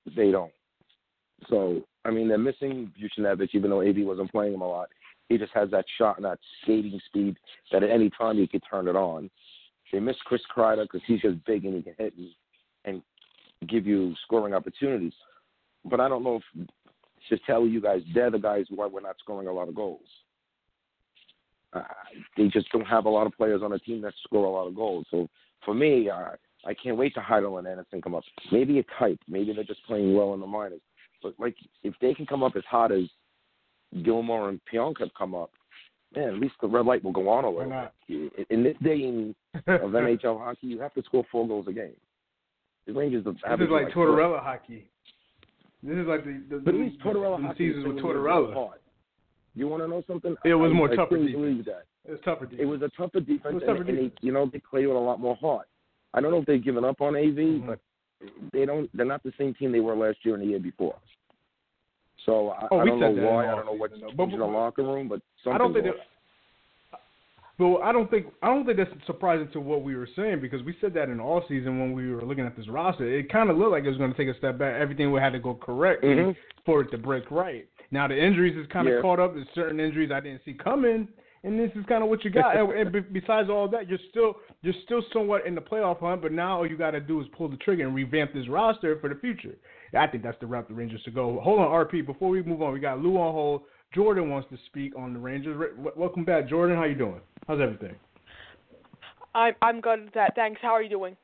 S4: they don't. So, I mean, they're missing Vucinovic, even though A V wasn't playing him a lot. He just has that shot and that skating speed that at any time he could turn it on. They miss Chris Kreider because he's just big and he can hit and, and give you scoring opportunities. But I don't know if to tell you guys they're the guys why we're not scoring a lot of goals. Uh, they just don't have a lot of players on the team that score a lot of goals. So for me, uh, I can't wait to Heidel and Anderson come up. Maybe a type. Maybe they're just playing well in the minors. But like if they can come up as hot as Gilmore and Pionk have come up, man, at least the red light will go on a little bit. In this day in, of N H L hockey, you have to score four goals a game. The Rangers have.
S3: This is like, like Tortorella hockey. This is like the, the,
S4: but at least Tortorella
S3: the
S4: hockey
S3: seasons with Tortorella.
S4: You want to know something?
S3: It was
S4: I,
S3: more
S4: I
S3: tougher
S4: defense.
S3: Believe
S4: that.
S3: It was tougher defense.
S4: It was a tougher defense,
S3: it was tougher
S4: and,
S3: defense.
S4: and they, you know, they play with a lot more heart. I don't know if they've given up on A V, mm-hmm. but they don't. They're not the same team they were last year and the year before. So I,
S3: oh,
S4: I don't know why. I
S3: don't
S4: know what's
S3: in
S4: the locker room, but something.
S3: I don't think. But I don't think I don't think that's surprising to what we were saying because we said that in all season when we were looking at this roster. It kind of looked like it was going to take a step back. Everything would have to go correct
S4: mm-hmm.
S3: for it to break right. Now the injuries is kind of
S4: yeah.
S3: caught up. There's certain injuries I didn't see coming, and this is kind of what you got. and, and besides all that, you're still you're still somewhat in the playoff hunt. But now all you got to do is pull the trigger and revamp this roster for the future. I think that's the route the Rangers should go. Hold on, R P. Before we move on, we got Lou on hold. Jordan wants to speak on the Rangers. Welcome back, Jordan. How you doing? How's everything?
S5: I'm I'm good. That thanks. How are you doing?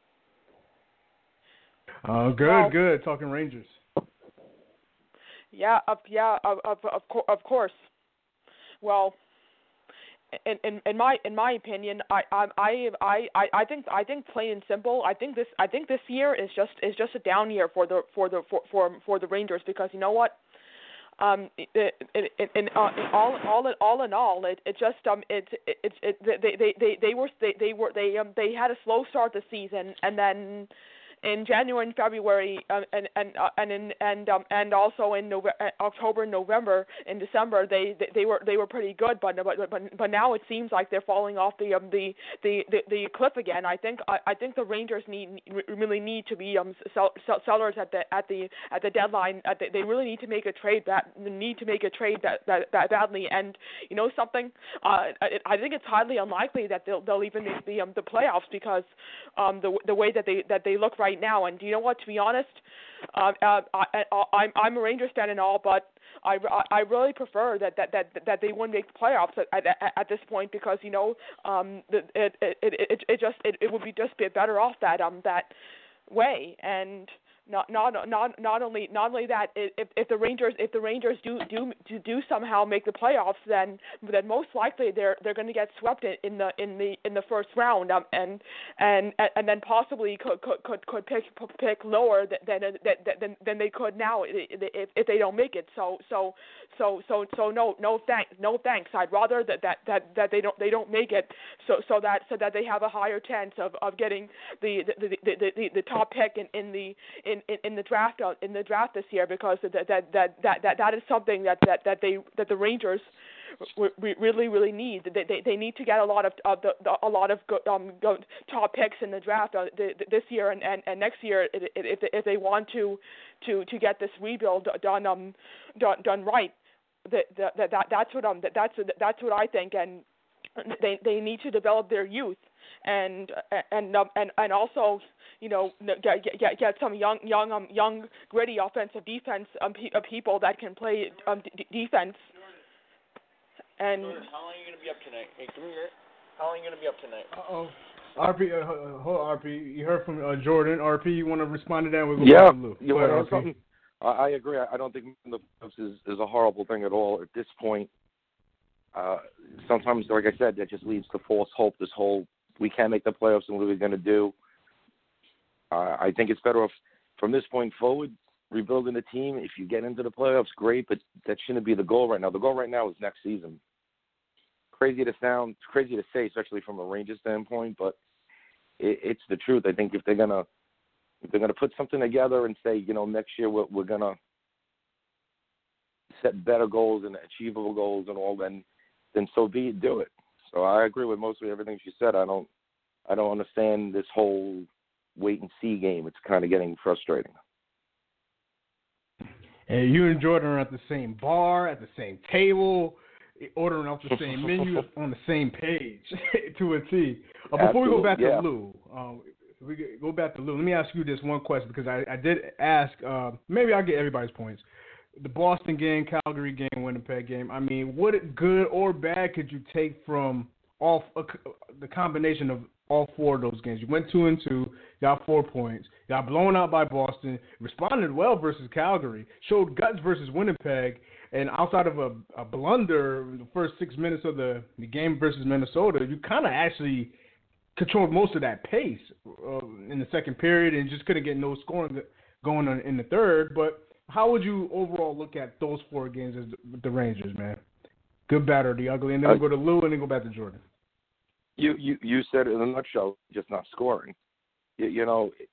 S3: Uh, good,
S5: well,
S3: good. Talking Rangers.
S5: Yeah, uh, yeah, of of of, co- of course. Well, in, in in my in my opinion, I I I I I think I think plain and simple. I think this I think this year is just is just a down year for the for the for for, for the Rangers because you know what. Um, it, it, it, in, uh, all, all, in, all in all, it, it just um, it, it, it, it they, they, they, they were, they, they were, they, um, they had a slow start this season, and then in January and February, uh, and and uh, and in, and um, and also in November, October, November, and December, they, they they were they were pretty good, but but but but now it seems like they're falling off the um, the, the, the the cliff again. I think I, I think the Rangers need really need to be um sell, sell, sellers at the at the at the deadline. At the, they really need to make a trade that need to make a trade that that, that badly. And you know something, uh, I, I think it's highly unlikely that they'll they'll even make the um the playoffs because um the the way that they that they look right now. And do you know what? To be honest, uh, uh, I, I, I'm I'm a Rangers fan and all, but I, I really prefer that, that, that, that they wouldn't make the playoffs at, at, at this point because you know um the, it, it it it just it, it would be just be better off that um that way. And Not not not not only not only that, if if the Rangers if the Rangers do do do somehow make the playoffs, then then most likely they're they're going to get swept in, in the in the in the first round, um, and and and then possibly could could could, could pick pick lower than than than they could now if if they don't make it. So so so so so no no thanks no thanks. I'd rather that, that, that, that they don't they don't make it so so that so that they have a higher chance of, of getting the the, the, the, the, the top pick in, in the in In, in the draft in the draft this year because that that that that, that, that is something that, that, that they that the Rangers really really need. They they, they need to get a lot of, of the, the a lot of go, um go, top picks in the draft uh, the, the, this year and, and, and next year if if they, if they want to to to get this rebuild done um done done right. That that, that that's what um that, that's that's what I think, and they they need to develop their youth and and um, and and also. You know, get get get some young young um young gritty offensive defense um pe- uh, people that can play um d- defense. And
S6: Jordan, how long are you gonna be up tonight? Hey, come here. How long are you gonna be up tonight?
S3: Uh oh. R P, uh, hold on, R P. You heard from uh, Jordan. R P, you want to respond to that? We're going
S4: yeah.
S3: to Lou.
S4: You
S3: want
S4: to know something? I, I agree. I, I don't think the playoffs is is a horrible thing at all at this point. Uh, sometimes, like I said, that just leads to false hope. This whole we can't make the playoffs and what are we going to do? Uh, I think it's better off from this point forward, rebuilding the team. If you get into the playoffs, great, but that shouldn't be the goal right now. The goal right now is next season. Crazy to sound, crazy to say, especially from a Rangers standpoint, but it, it's the truth. I think if they're gonna if they're gonna put something together and say, you know, next year we're, we're gonna set better goals and achievable goals and all, then then so be it. Do it. So I agree with mostly everything she said. I don't I don't understand this whole wait and see game. It's kind of getting frustrating.
S3: And you and Jordan are at the same bar, at the same table, ordering off the same menu, on the same page to a T. Uh, before we go back
S4: yeah.
S3: to Lou, um, we go back to Lou. Let me ask you this one question because I, I did ask. Uh, maybe I'll get everybody's points. The Boston game, Calgary game, Winnipeg game. I mean, what good or bad could you take from all uh, the combination of all four of those games? You went two and two, got four points, got blown out by Boston, responded well versus Calgary, showed guts versus Winnipeg, and outside of a, a blunder in the first six minutes of the, the game versus Minnesota, you kind of actually controlled most of that pace uh, in the second period and just couldn't get no scoring going on in the third. But how would you overall look at those four games as the, the Rangers, man? Good, bad, or the ugly? And then we'll go to Lou and then go back to Jordan.
S4: You you, you said it in a nutshell, just not scoring. You, you know, it,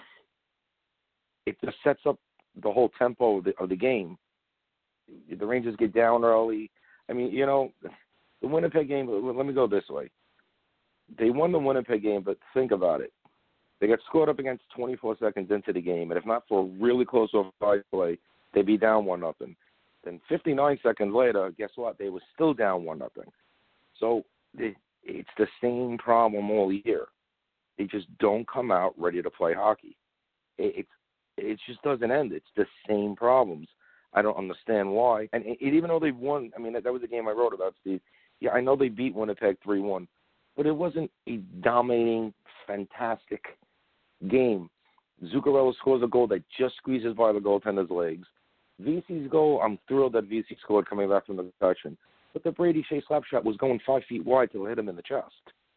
S4: it just sets up the whole tempo of the, of the game. The Rangers get down early. I mean, you know, the Winnipeg game, let me go this way. They won the Winnipeg game, but think about it. They got scored up against twenty-four seconds into the game, and if not for a really close offside play, they'd be down one nothing. Then fifty-nine seconds later, guess what? They were still down one nothing. So they, it's the same problem all year. They just don't come out ready to play hockey. It, it, it just doesn't end. It's the same problems. I don't understand why. And it, even though they've won, I mean, that, that was the game I wrote about, Steve. Yeah, I know they beat Winnipeg three one, but it wasn't a dominating, fantastic game. Zuccarello scores a goal that just squeezes by the goaltender's legs. V C's goal, I'm thrilled that V C scored coming back from the concussion. But the Brady Shea slap shot was going five feet wide till it hit him in the chest.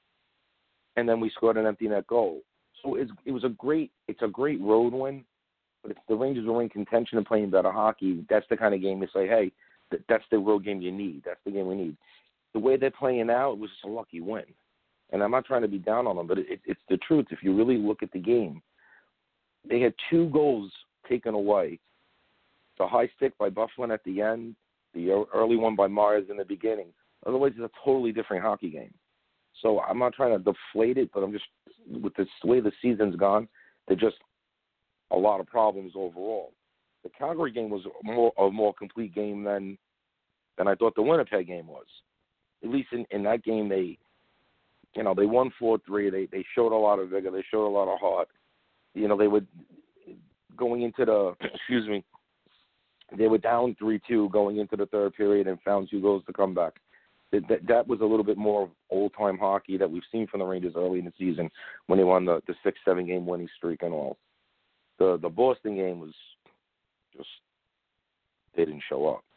S4: And then we scored an empty net goal. So it's, it was a great, it's a great road win. But if the Rangers were in contention and playing better hockey, that's the kind of game you say, hey, that, that's the road game you need. That's the game we need. The way they're playing now, it was just a lucky win. And I'm not trying to be down on them, but it, it's the truth. If you really look at the game, they had two goals taken away. The high stick by Bufflin at the end, the early one by Myers in the beginning. Otherwise, it's a totally different hockey game. So I'm not trying to deflate it, but I'm just, with the way the season's gone, there's just a lot of problems overall. The Calgary game was more a more complete game than than I thought the Winnipeg game was. At least in, in that game, they, you know, they won four three. They they showed a lot of vigor. They showed a lot of heart. You know, they were going into the, excuse me, they were down three two going into the third period and found two goals to come back. That, that, that was a little bit more old-time hockey that we've seen from the Rangers early in the season when they won the, the six, seven-game winning streak and all. The the Boston game was just, they didn't show up.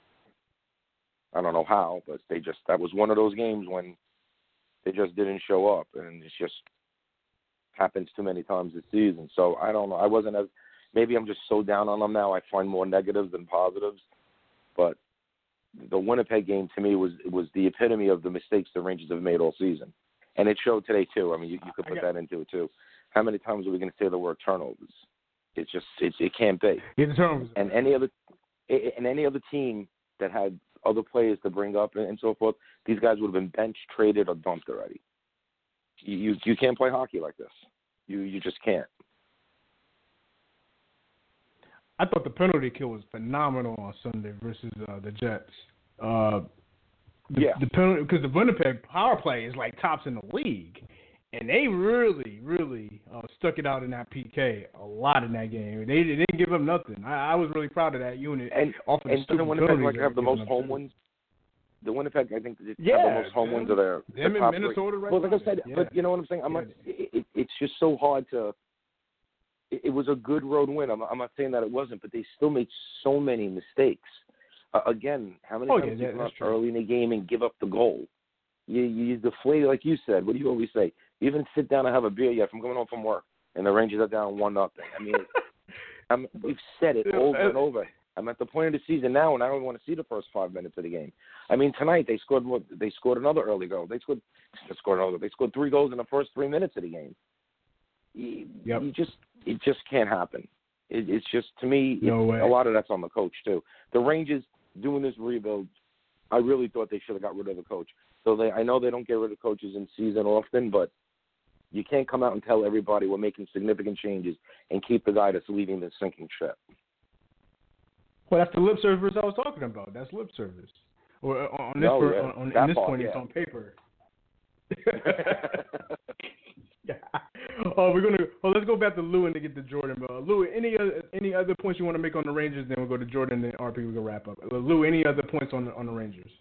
S4: I don't know how, but they just, that was one of those games when they just didn't show up, and it's just happens too many times this season. So I don't know. I wasn't as, maybe I'm just so down on them now. I find more negatives than positives. But the Winnipeg game to me was was the epitome of the mistakes the Rangers have made all season, and it showed today too. I mean, you, you could put got, that into it too. How many times are we going to say the word turnovers? It's just it, it can't be.
S3: Yeah, the turnovers.
S4: And any other and any other team that had other players to bring up and, and so forth, these guys would have been benched, traded, or dumped already. You, you you can't play hockey like this. You you just can't.
S3: I thought the penalty kill was phenomenal on Sunday versus uh, the Jets. Uh, the,
S4: yeah.
S3: The penalty, because the Winnipeg power play is like tops in the league, and they really, really uh, stuck it out in that P K a lot in that game. They, they didn't give up nothing. I, I was really proud of that unit.
S4: And
S3: off of
S4: and
S3: the
S4: doesn't Winnipeg like have the most home wins? The Winnipeg, I think,
S3: yeah,
S4: have the most home wins of their.
S3: Them in Minnesota, right?
S4: Well, like I said,
S3: yeah.
S4: but you know what I'm saying. I'm
S3: yeah.
S4: not. It, it, it's just so hard to. It, it was a good road win. I'm, I'm not saying that it wasn't, but they still made so many mistakes. Uh, again, how many
S3: oh,
S4: times
S3: yeah,
S4: you come up
S3: true.
S4: early in the game and give up the goal? You you deflate, like you said. What do you always say? You even sit down and have a beer yet from coming home from work, and the Rangers are down one nothing. I mean, I'm, we've said it over and over. I'm at the point of the season now, and I don't want to see the first five minutes of the game. I mean, tonight they scored. They scored another early goal. They scored. They scored another. They scored three goals in the first three minutes of the game. You,
S3: yep.
S4: you just, it just can't happen. It, it's just to me,
S3: no
S4: it's,
S3: way.
S4: a lot of that's on the coach too. The Rangers doing this rebuild, I really thought they should have got rid of the coach. So they, I know they don't get rid of coaches in season often, but you can't come out and tell everybody we're making significant changes and keep the guy that's leading the sinking ship.
S3: Well, that's the lip service I was talking about. That's lip service. Or uh, on this,
S4: No,
S3: per,
S4: yeah.
S3: on, on
S4: That
S3: this
S4: part,
S3: point,
S4: yeah.
S3: it's on paper. Yeah. Oh, we're gonna. Oh, let's go back to Lou and to get to Jordan. Uh, Lou, any other any other points you want to make on the Rangers? Then we'll go to Jordan and R P. We can wrap up. Uh, Lou, any other points on the, on the Rangers?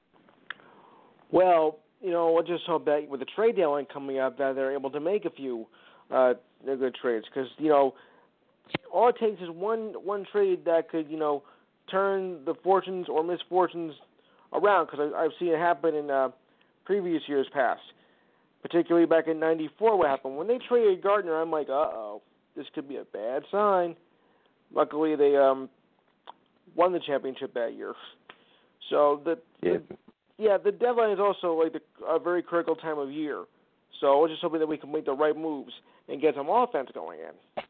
S2: Well, you know, we'll just hope that with the trade deadline coming up, that they're able to make a few uh, good trades. Because you know, all it takes is one one trade that could you know turn the fortunes or misfortunes around. Because I've seen it happen in uh, previous years past. Particularly back in ninety-four, what happened? When they traded Gardner, I'm like, uh-oh, this could be a bad sign. Luckily, they um, won the championship that year. So, the,
S4: Yeah.
S2: the yeah, the deadline is also like the, a very critical time of year. So, we're just hoping that we can make the right moves and get some offense going in.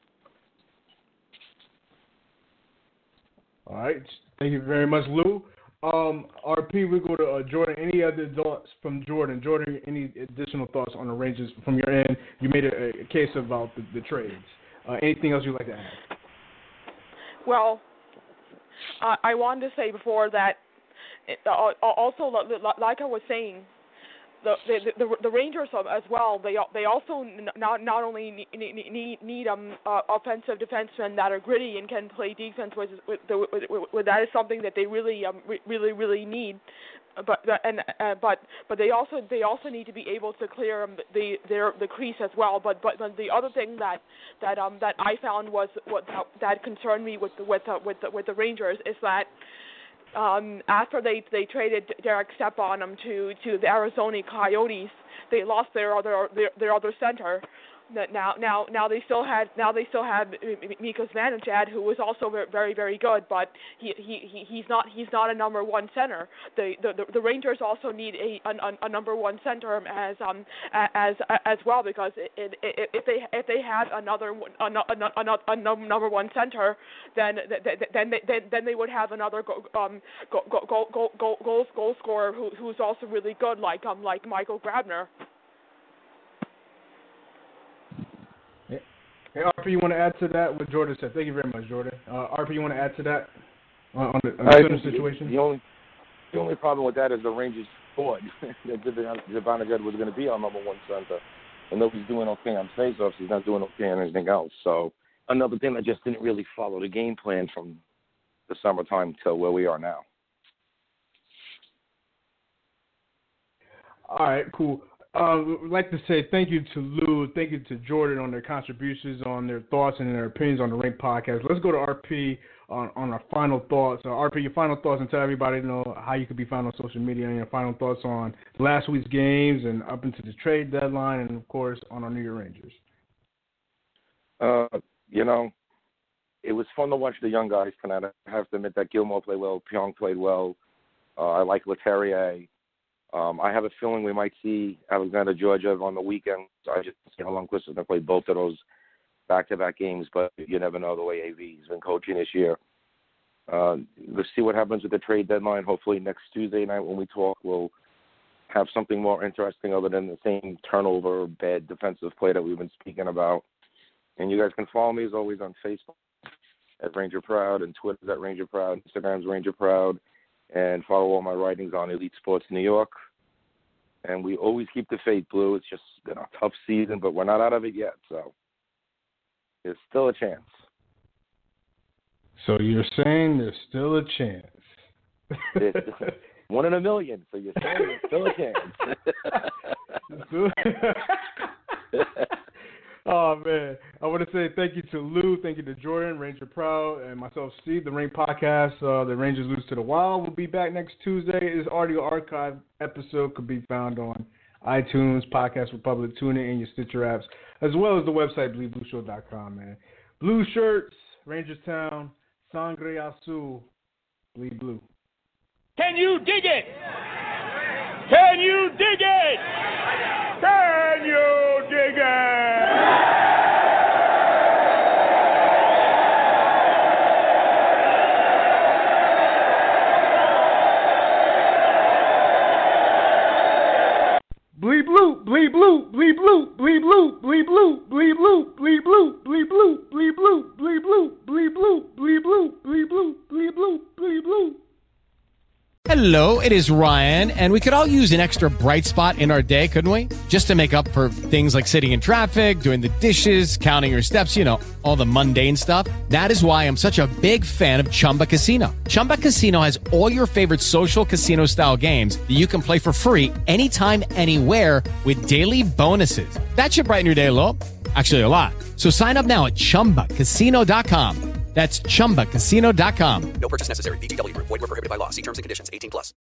S3: All right. Thank you very much, Lou. Um, R P, we go to uh, Jordan. Any other thoughts from Jordan? Jordan, any additional thoughts on the Rangers from your end? You made a, a case about the, the trades. Uh, anything else you'd like to add?
S5: Well, uh, I wanted to say before that, it, uh, also like I was saying, the the the, the Rangers as well. They they also not not only need need, need um uh, offensive defensemen that are gritty and can play defense with with, the, with, with that is something that they really um really really need. But and uh, but but they also they also need to be able to clear um, the their the crease as well. But but, but the other thing that that um that I found was what that concerned me with the, with the, with the, with the Rangers is that. Um, after they, they traded Derek Stepan um, to to the Arizona Coyotes, they lost their other their, their other center. Now now now they still had now they still have Mika Zibanejad, who was also very very good, but he he he's not he's not a number one center. The the, the Rangers also need a, a a number one center as um as as well, because it, it, if they if they had another another, another number one center, then then they, then then they would have another go, um goal goal goal goal goal, goal scorer who who's also really good, like um like Michael Grabner.
S3: Hey, R P, you want to add to that? What Jordan said. Thank you very much, Jordan. Uh, R P, you want to add to that on, on the, on the center situation?
S4: The only, the only problem with that is the Rangers thought that Zibanejad was going to be our number one center. And though he's doing okay on faceoffs, he's not doing okay on anything else. So another thing that just didn't really follow the game plan from the summertime till where we are now.
S3: All right, cool. Um, I'd like to say thank you to Lou, thank you to Jordan on their contributions, on their thoughts and their opinions on the Rank Podcast. Let's go to R P on, on our final thoughts. Uh, R P, your final thoughts, and tell everybody to know how you can be found on social media, and your final thoughts on last week's games and up into the trade deadline, and, of course, on our New York Rangers.
S4: Uh, you know, it was fun to watch the young guys tonight. I have to admit that Gilmore played well, Pionk played well. Uh, I like Leterrier. Um, I have a feeling we might see Alexander Georgiev on the weekend. So I just see how Lundqvist is going to play both of those back-to-back games, but you never know the way A V's been coaching this year. Uh, let's see what happens with the trade deadline. Hopefully next Tuesday night when we talk, we'll have something more interesting other than the same turnover, bad defensive play that we've been speaking about. And you guys can follow me, as always, on Facebook at Ranger Proud, and Twitter's at Ranger Proud, Instagram's Ranger Proud. And follow all my writings on Elite Sports New York. And we always keep the faith, Blue. It's just been a tough season, but we're not out of it yet. So there's still a chance.
S3: So you're saying there's still a chance.
S4: One in a million. So you're saying there's still a chance.
S3: Oh, man. I want to say thank you to Lou, thank you to Jordan, Ranger Proud, and myself, Steve. The Rank Podcast, uh, The Rangers Lose to the Wild, will be back next Tuesday. This audio archive episode could be found on iTunes, Podcast Republic, TuneIn, and your Stitcher apps, as well as the website, bleed blue show dot com, man. Blue shirts, Rangerstown, Sangre Azul, Bleed Blue.
S6: Can you dig it? Can you dig it? Can you dig it?
S3: Bleed bleep bloop, bleep bloop, bleep bloop, bleep bloop, bleep bloop, bleep bloop, bleep bloop, bleep bloop, bleep bloop, bleep bloop, bleep bloop, bleep bloop, bleep bloop, bleep bloop, bleep bloop.
S7: Hello, it is Ryan, and we could all use an extra bright spot in our day, couldn't we? Just to make up for things like sitting in traffic, doing the dishes, counting your steps, you know, all the mundane stuff. That is why I'm such a big fan of Chumba Casino. Chumba Casino has all your favorite social casino-style games that you can play for free anytime, anywhere with daily bonuses. That should brighten your day a little. Actually, a lot. So sign up now at chumba casino dot com. That's chumba casino dot com.
S8: No purchase necessary. V G W Group. Void where prohibited by law. See terms and conditions. eighteen plus.